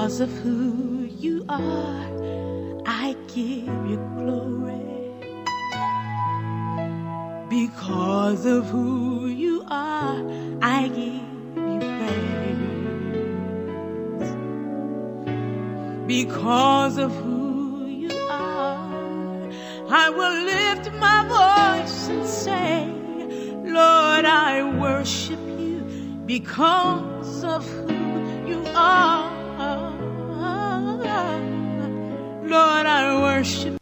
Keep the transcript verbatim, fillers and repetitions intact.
Because of who you are, I give you glory. Because of who you are, I give you praise. Because of who you are, I will lift my voice and say, Lord, I worship you because of who you are. Lord, I worship